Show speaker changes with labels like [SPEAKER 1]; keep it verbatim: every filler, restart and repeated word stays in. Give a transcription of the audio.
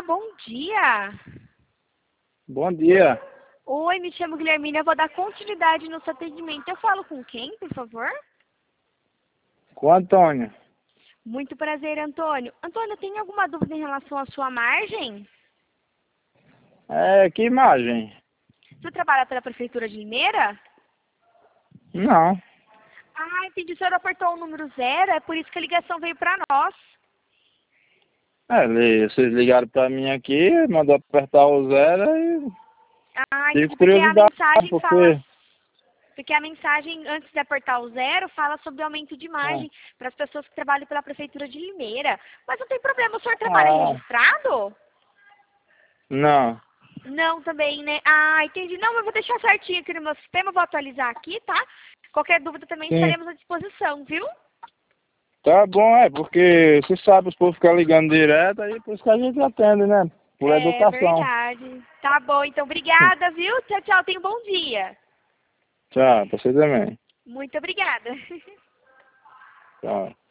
[SPEAKER 1] bom dia.
[SPEAKER 2] Bom dia.
[SPEAKER 1] Oi, me chamo Guilhermina, eu vou dar continuidade no seu atendimento. Eu falo com quem, por favor?
[SPEAKER 2] Com o Antônio.
[SPEAKER 1] Muito prazer, Antônio. Antônio, tem alguma dúvida em relação à sua margem?
[SPEAKER 2] É, que imagem?
[SPEAKER 1] Você trabalha pela Prefeitura de Limeira?
[SPEAKER 2] Não.
[SPEAKER 1] Ah, entendi. O senhor apertou o número zero, é por isso que a ligação veio para nós.
[SPEAKER 2] É, li- vocês ligaram pra mim aqui, mandou apertar o zero e
[SPEAKER 1] Ah,
[SPEAKER 2] tive
[SPEAKER 1] entendi, porque a
[SPEAKER 2] curiosidade,
[SPEAKER 1] mensagem fala...
[SPEAKER 2] porque...
[SPEAKER 1] Porque a mensagem, antes de apertar o zero, fala sobre aumento de
[SPEAKER 2] Ah,
[SPEAKER 1] margem para as pessoas que trabalham pela Prefeitura de Limeira. Mas não tem problema, o senhor trabalha
[SPEAKER 2] ah,
[SPEAKER 1] registrado?
[SPEAKER 2] não.
[SPEAKER 1] Não, também, né? Ah, entendi. Não, eu vou deixar certinho aqui no meu sistema, vou atualizar aqui, tá? Qualquer dúvida também
[SPEAKER 2] Sim.
[SPEAKER 1] estaremos à disposição, viu?
[SPEAKER 2] Tá bom, é, porque você sabe, os povos ficam ligando direto, aí por isso que a gente atende, né? Por
[SPEAKER 1] É
[SPEAKER 2] educação.
[SPEAKER 1] verdade. Tá bom, então obrigada, viu? Tchau, tchau. Tenha um bom dia.
[SPEAKER 2] Tchau, pra você também.
[SPEAKER 1] Muito obrigada.
[SPEAKER 2] Tchau.